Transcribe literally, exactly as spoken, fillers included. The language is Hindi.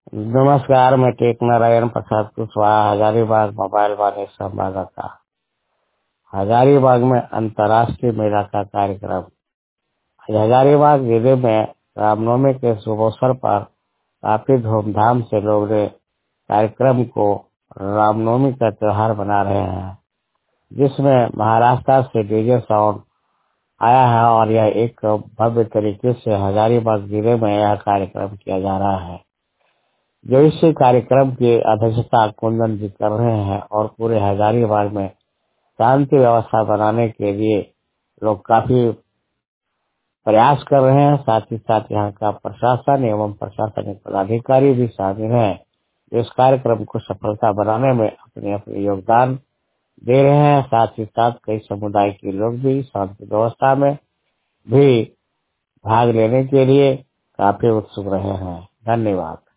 नमस्कार, मैं टेक नारायण प्रसाद कुशवाहा हजारीबाग मोबाइल वाले संवाददाता। हजारीबाग में अंतर्राष्ट्रीय मेला का कार्यक्रम। आज हजारीबाग जिले में रामनवमी के शुभ अवसर पर काफी धूमधाम से लोग ने कार्यक्रम को रामनवमी का त्योहार मना रहे हैं, जिसमें महाराष्ट्र से डीजे साउंड आया है और यह एक भव्य तरीके से हजारीबाग जिले में यह कार्यक्रम किया जा रहा है। जो इस कार्यक्रम की अध्यक्षता कुंदन जी कर रहे हैं और पूरे हजारीबाग में शांति व्यवस्था बनाने के लिए लोग काफी प्रयास कर रहे हैं। साथ ही साथ यहाँ का प्रशासन एवं प्रशासनिक पदाधिकारी भी शामिल हैं, इस कार्यक्रम को सफलता बनाने में अपने अपने योगदान दे रहे हैं। साथ ही साथ कई समुदाय के लोग भी शांति व्यवस्था में भी भाग लेने के लिए काफी उत्सुक रहे हैं। धन्यवाद।